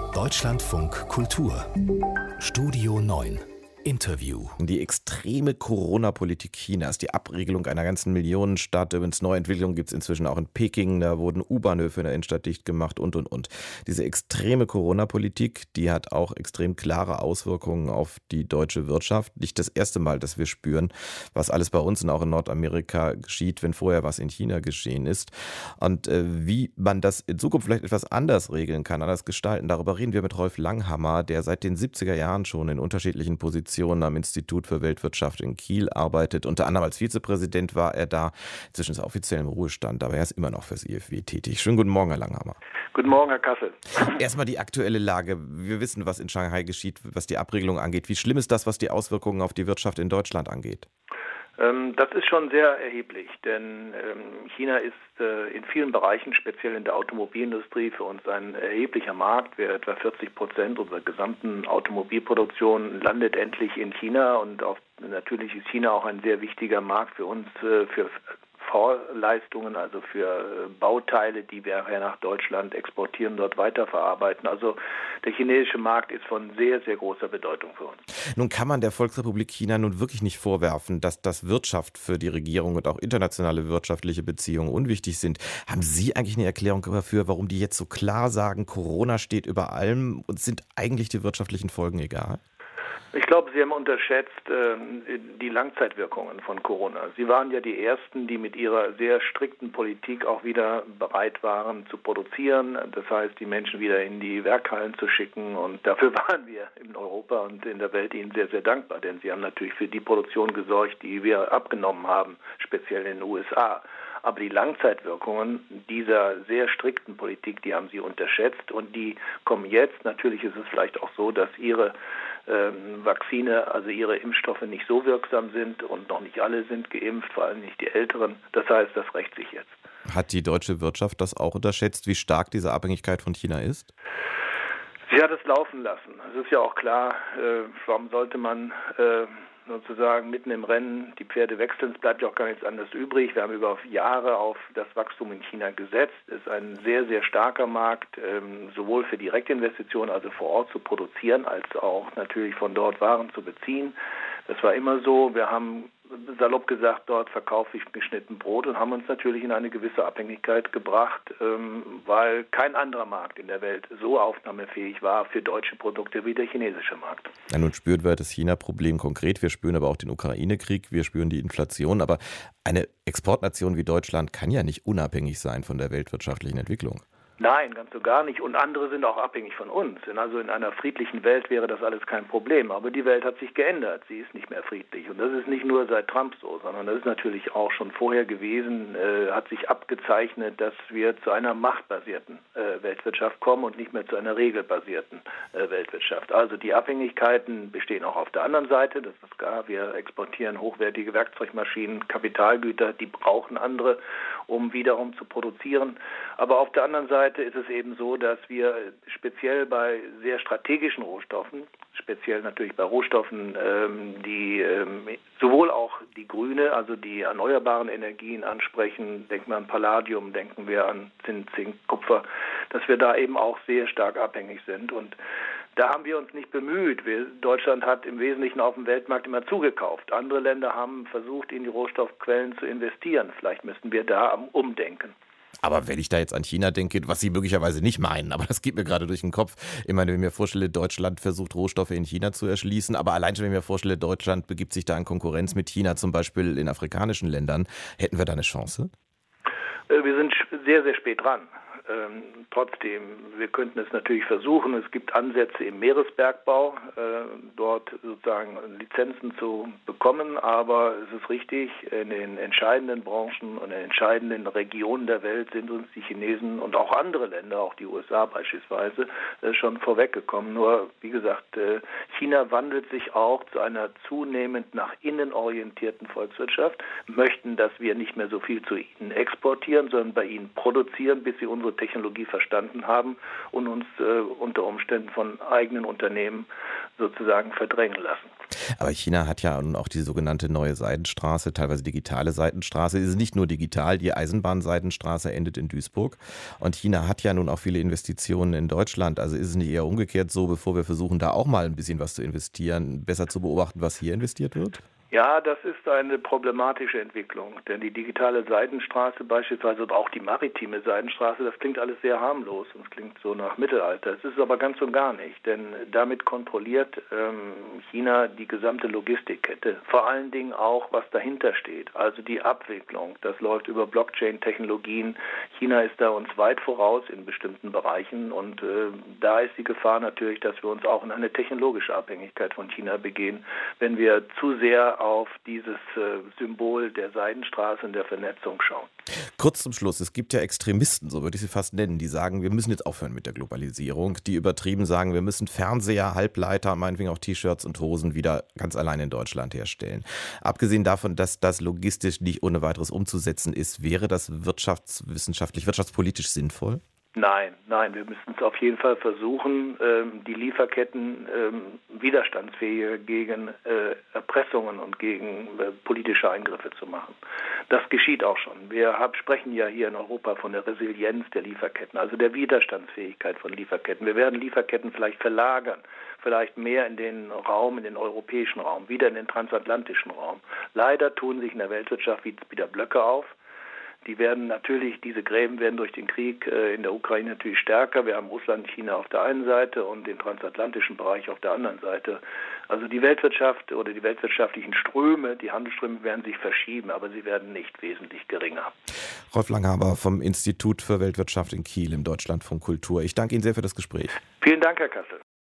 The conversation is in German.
Deutschlandfunk Kultur Studio 9 Interview. Die extreme Corona-Politik Chinas, die Abregelung einer ganzen Millionenstadt, übrigens Neuentwicklung gibt es inzwischen auch in Peking, da wurden U-Bahnhöfe in der Innenstadt dicht gemacht und. Diese extreme Corona-Politik, die hat auch extrem klare Auswirkungen auf die deutsche Wirtschaft. Nicht das erste Mal, dass wir spüren, was alles bei uns und auch in Nordamerika geschieht, wenn vorher was in China geschehen ist. Und wie man das in Zukunft vielleicht etwas anders regeln kann, anders gestalten, darüber reden wir mit Rolf Langhammer, der seit den 70er Jahren schon in unterschiedlichen Positionen am Institut für Weltwirtschaft in Kiel arbeitet. Unter anderem als Vizepräsident war er da. Inzwischen ist er offiziell im Ruhestand, aber er ist immer noch fürs IFW tätig. Schönen guten Morgen, Herr Langhammer. Guten Morgen, Herr Kassel. Erstmal die aktuelle Lage. Wir wissen, was in Shanghai geschieht, was die Abregelung angeht. Wie schlimm ist das, was die Auswirkungen auf die Wirtschaft in Deutschland angeht? Das ist schon sehr erheblich, denn China ist in vielen Bereichen, speziell in der Automobilindustrie, für uns ein erheblicher Markt. Etwa 40% unserer gesamten Automobilproduktion landet endlich in China und natürlich ist China auch ein sehr wichtiger Markt für uns, für Vorleistungen, also für Bauteile, die wir nach Deutschland exportieren, dort weiterverarbeiten. Also der chinesische Markt ist von sehr, sehr großer Bedeutung für uns. Nun kann man der Volksrepublik China nun wirklich nicht vorwerfen, dass das Wirtschaft für die Regierung und auch internationale wirtschaftliche Beziehungen unwichtig sind. Haben Sie eigentlich eine Erklärung dafür, warum die jetzt so klar sagen, Corona steht über allem und sind eigentlich die wirtschaftlichen Folgen egal? Ich glaube, Sie haben unterschätzt die Langzeitwirkungen von Corona. Sie waren ja die Ersten, die mit ihrer sehr strikten Politik auch wieder bereit waren zu produzieren. Das heißt, die Menschen wieder in die Werkhallen zu schicken. Und dafür waren wir in Europa und in der Welt Ihnen sehr, sehr dankbar. Denn Sie haben natürlich für die Produktion gesorgt, die wir abgenommen haben, speziell in den USA. Aber die Langzeitwirkungen dieser sehr strikten Politik, die haben Sie unterschätzt. Und die kommen jetzt. Natürlich ist es vielleicht auch so, dass Ihre Vakzine, also ihre Impfstoffe nicht so wirksam sind und noch nicht alle sind geimpft, vor allem nicht die Älteren. Das heißt, das rächt sich jetzt. Hat die deutsche Wirtschaft das auch unterschätzt, wie stark diese Abhängigkeit von China ist? Sie hat es laufen lassen. Es ist ja auch klar, warum sollte man sozusagen mitten im Rennen die Pferde wechseln. Es bleibt ja auch gar nichts anderes übrig. Wir haben über Jahre auf das Wachstum in China gesetzt. Es ist ein sehr, sehr starker Markt, sowohl für Direktinvestitionen, also vor Ort zu produzieren, als auch natürlich von dort Waren zu beziehen. Das war immer so. Wir haben salopp gesagt, dort verkaufe ich geschnitten Brot und haben uns natürlich in eine gewisse Abhängigkeit gebracht, weil kein anderer Markt in der Welt so aufnahmefähig war für deutsche Produkte wie der chinesische Markt. Ja, nun spüren wir das China-Problem konkret, wir spüren aber auch den Ukraine-Krieg, wir spüren die Inflation, aber eine Exportnation wie Deutschland kann ja nicht unabhängig sein von der weltwirtschaftlichen Entwicklung. Nein, ganz so gar nicht. Und andere sind auch abhängig von uns. Also in einer friedlichen Welt wäre das alles kein Problem. Aber die Welt hat sich geändert. Sie ist nicht mehr friedlich. Und das ist nicht nur seit Trump so, sondern das ist natürlich auch schon vorher gewesen, hat sich abgezeichnet, dass wir zu einer machtbasierten Weltwirtschaft kommen und nicht mehr zu einer regelbasierten Weltwirtschaft. Also die Abhängigkeiten bestehen auch auf der anderen Seite. Das ist klar. Wir exportieren hochwertige Werkzeugmaschinen, Kapitalgüter, die brauchen andere, um wiederum zu produzieren. Aber auf der anderen Seite ist es eben so, dass wir speziell bei sehr strategischen Rohstoffen, speziell natürlich bei Rohstoffen, die sowohl auch die grüne, also die erneuerbaren Energien ansprechen, denken wir an Palladium, denken wir an Zinn, Zink, Kupfer, dass wir da eben auch sehr stark abhängig sind. Und da haben wir uns nicht bemüht. Deutschland hat im Wesentlichen auf dem Weltmarkt immer zugekauft. Andere Länder haben versucht, in die Rohstoffquellen zu investieren. Vielleicht müssten wir da am Umdenken. Aber wenn ich da jetzt an China denke, was Sie möglicherweise nicht meinen, aber das geht mir gerade durch den Kopf. Ich meine, wenn ich mir vorstelle, Deutschland versucht Rohstoffe in China zu erschließen, aber allein schon, wenn ich mir vorstelle, Deutschland begibt sich da in Konkurrenz mit China, zum Beispiel in afrikanischen Ländern, hätten wir da eine Chance? Wir sind sehr, sehr spät dran. Trotzdem, wir könnten es natürlich versuchen. Es gibt Ansätze im Meeresbergbau, dort sozusagen Lizenzen zu bekommen. Aber es ist richtig, in den entscheidenden Branchen und in den entscheidenden Regionen der Welt sind uns die Chinesen und auch andere Länder, auch die USA beispielsweise, schon vorweggekommen. Nur, wie gesagt, China wandelt sich auch zu einer zunehmend nach innen orientierten Volkswirtschaft, möchten, dass wir nicht mehr so viel zu ihnen exportieren, sondern bei ihnen produzieren, bis sie unsere Technologie verstanden haben und uns unter Umständen von eigenen Unternehmen sozusagen verdrängen lassen. Aber China hat ja nun auch die sogenannte neue Seidenstraße, teilweise digitale Seidenstraße. Es ist nicht nur digital, die Eisenbahnseidenstraße endet in Duisburg. Und China hat ja nun auch viele Investitionen in Deutschland. Also ist es nicht eher umgekehrt so, bevor wir versuchen, da auch mal ein bisschen was zu investieren, besser zu beobachten, was hier investiert wird? Ja, das ist eine problematische Entwicklung, denn die digitale Seidenstraße beispielsweise und auch die maritime Seidenstraße, das klingt alles sehr harmlos und es klingt so nach Mittelalter. Es ist es aber ganz und gar nicht, denn damit kontrolliert China die gesamte Logistikkette, vor allen Dingen auch, was dahinter steht, also die Abwicklung. Das läuft über Blockchain-Technologien. China ist da uns weit voraus in bestimmten Bereichen und da ist die Gefahr natürlich, dass wir uns auch in eine technologische Abhängigkeit von China begehen, wenn wir zu sehr auf dieses Symbol der Seidenstraße und der Vernetzung schauen. Kurz zum Schluss, es gibt ja Extremisten, so würde ich sie fast nennen, die sagen, wir müssen jetzt aufhören mit der Globalisierung, die übertrieben sagen, wir müssen Fernseher, Halbleiter, meinetwegen auch T-Shirts und Hosen wieder ganz allein in Deutschland herstellen. Abgesehen davon, dass das logistisch nicht ohne weiteres umzusetzen ist, wäre das wirtschaftspolitisch sinnvoll? Nein, wir müssen es auf jeden Fall versuchen, die Lieferketten widerstandsfähiger gegen Erpressungen und gegen politische Eingriffe zu machen. Das geschieht auch schon. Wir sprechen ja hier in Europa von der Resilienz der Lieferketten, also der Widerstandsfähigkeit von Lieferketten. Wir werden Lieferketten vielleicht verlagern, vielleicht mehr in den europäischen Raum, wieder in den transatlantischen Raum. Leider tun sich in der Weltwirtschaft wieder Blöcke auf. Diese Gräben werden durch den Krieg in der Ukraine natürlich stärker. Wir haben Russland, China auf der einen Seite und den transatlantischen Bereich auf der anderen Seite. Also die Weltwirtschaft oder die weltwirtschaftlichen Ströme, die Handelsströme werden sich verschieben, aber sie werden nicht wesentlich geringer. Rolf Langhaber vom Institut für Weltwirtschaft in Kiel im Deutschlandfunk Kultur. Ich danke Ihnen sehr für das Gespräch. Vielen Dank, Herr Kassel.